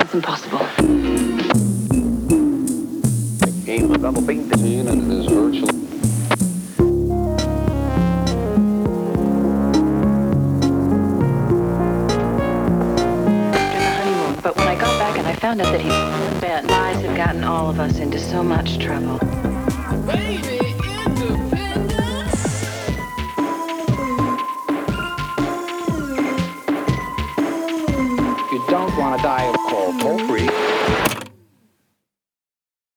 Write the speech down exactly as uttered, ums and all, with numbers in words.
That's impossible. Game of double beat and it is virtually. But when I got back and I found out that he bad lies had gotten all of us into so much trouble. Baby, independence. You don't want to die of cold.